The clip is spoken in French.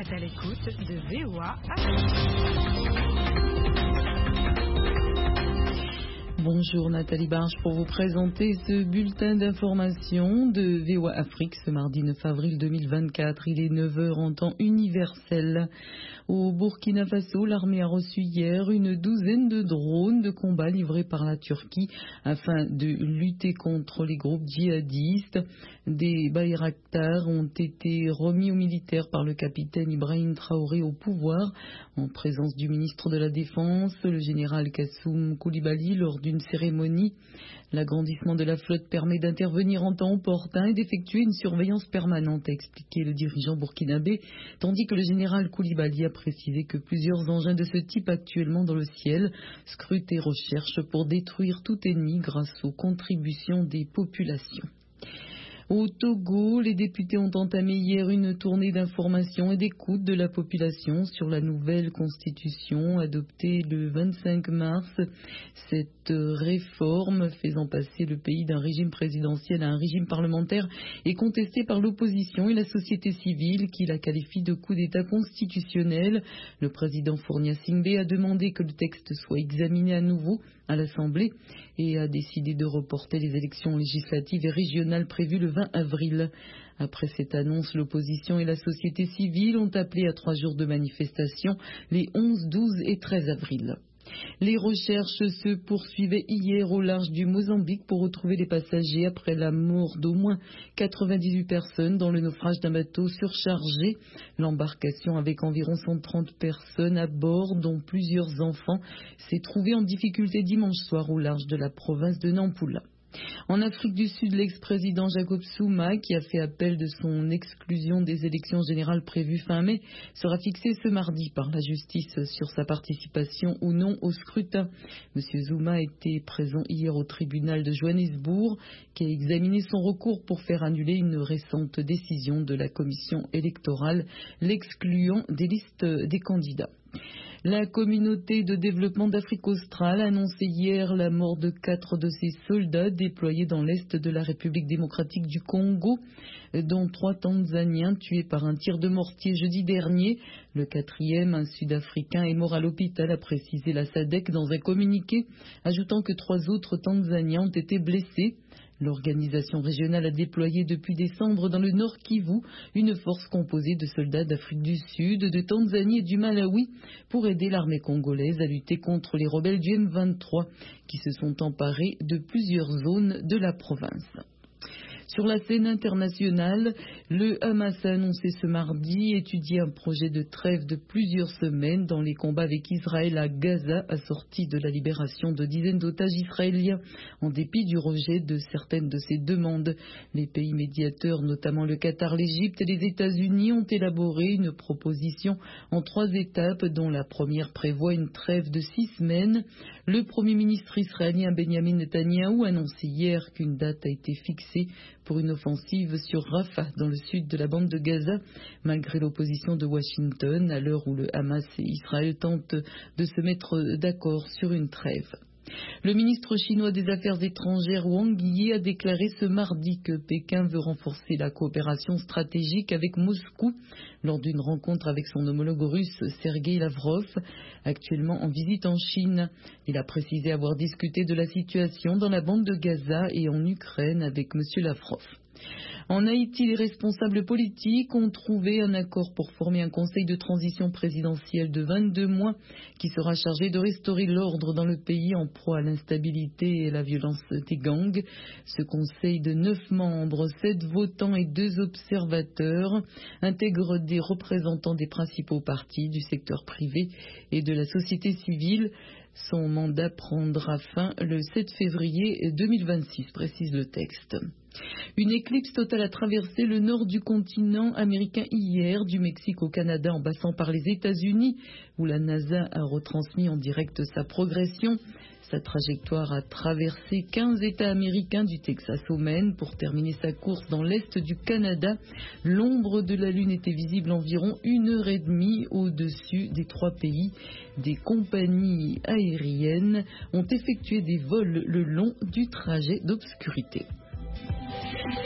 êtes à l'écoute de VOA Afrique. Bonjour Nathalie Barge pour vous présenter ce bulletin d'information de VOA Afrique ce mardi 9 avril 2024. Il est 9h en temps universel. Au Burkina Faso, l'armée a reçu hier une douzaine de drones de combat livrés par la Turquie afin de lutter contre les groupes djihadistes. Des Bayraktar ont été remis aux militaires par le capitaine Ibrahim Traoré au pouvoir en présence du ministre de la Défense, le général Kassoum Koulibaly, lors d'une cérémonie. L'agrandissement de la flotte permet d'intervenir en temps opportun et d'effectuer une surveillance permanente, a expliqué le dirigeant burkinabé, tandis que le général Koulibaly a précisé que plusieurs engins de ce type actuellement dans le ciel scrutent et recherchent pour détruire tout ennemi grâce aux contributions des populations. Au Togo, les députés ont entamé hier une tournée d'information et d'écoute de la population sur la nouvelle constitution adoptée le 25 mars. Cette réforme faisant passer le pays d'un régime présidentiel à un régime parlementaire est contestée par l'opposition et la société civile qui la qualifie de coup d'État constitutionnel. Le président Fournia Singbe a demandé que le texte soit examiné à nouveau à l'Assemblée et a décidé de reporter les élections législatives et régionales prévues le 20 avril. Après cette annonce, l'opposition et la société civile ont appelé à 3 jours de manifestation les 11, 12 et 13 avril. Les recherches se poursuivaient hier au large du Mozambique pour retrouver les passagers après la mort d'au moins 98 personnes dans le naufrage d'un bateau surchargé. L'embarcation avec environ 130 personnes à bord, dont plusieurs enfants, s'est trouvée en difficulté dimanche soir au large de la province de Nampula. En Afrique du Sud, l'ex-président Jacob Zuma, qui a fait appel de son exclusion des élections générales prévues fin mai, sera fixé ce mardi par la justice sur sa participation ou non au scrutin. Monsieur Zuma était présent hier au tribunal de Johannesburg, qui a examiné son recours pour faire annuler une récente décision de la commission électorale, l'excluant des listes des candidats. La communauté de développement d'Afrique australe a annoncé hier la mort de 4 de ses soldats déployés dans l'est de la République démocratique du Congo, dont 3 Tanzaniens tués par un tir de mortier jeudi dernier. Le 4e, un Sud-Africain, est mort à l'hôpital, a précisé la SADC dans un communiqué, ajoutant que 3 autres Tanzaniens ont été blessés. L'organisation régionale a déployé depuis décembre dans le Nord Kivu une force composée de soldats d'Afrique du Sud, de Tanzanie et du Malawi pour aider l'armée congolaise à lutter contre les rebelles du M23 qui se sont emparés de plusieurs zones de la province. Sur la scène internationale, le Hamas a annoncé ce mardi étudier un projet de trêve de plusieurs semaines dans les combats avec Israël à Gaza, assorti de la libération de dizaines d'otages israéliens, en dépit du rejet de certaines de ces demandes. Les pays médiateurs, notamment le Qatar, l'Égypte et les États-Unis, ont élaboré une proposition en 3 étapes, dont la première prévoit une trêve de 6 semaines. Le Premier ministre israélien Benjamin Netanyahou a annoncé hier qu'une date a été fixée pour une offensive sur Rafah, dans le sud de la bande de Gaza, malgré l'opposition de Washington, à l'heure où le Hamas et Israël tentent de se mettre d'accord sur une trêve. Le ministre chinois des Affaires étrangères Wang Yi a déclaré ce mardi que Pékin veut renforcer la coopération stratégique avec Moscou lors d'une rencontre avec son homologue russe Sergei Lavrov, actuellement en visite en Chine. Il a précisé avoir discuté de la situation dans la bande de Gaza et en Ukraine avec M. Lavrov. En Haïti, les responsables politiques ont trouvé un accord pour former un conseil de transition présidentielle de 22 mois qui sera chargé de restaurer l'ordre dans le pays en proie à l'instabilité et la violence des gangs. Ce conseil de 9 membres, 7 votants et 2 observateurs intègre des représentants des principaux partis, du secteur privé et de la société civile. Son mandat prendra fin le 7 février 2026, précise le texte. Une éclipse totale a traversé le nord du continent américain hier, du Mexique au Canada en passant par les États-Unis, où la NASA a retransmis en direct sa progression. Sa trajectoire a traversé 15 États américains du Texas au Maine pour terminer sa course dans l'est du Canada. L'ombre de la Lune était visible environ 1h30 au-dessus des 3 pays. Des compagnies aériennes ont effectué des vols le long du trajet d'obscurité.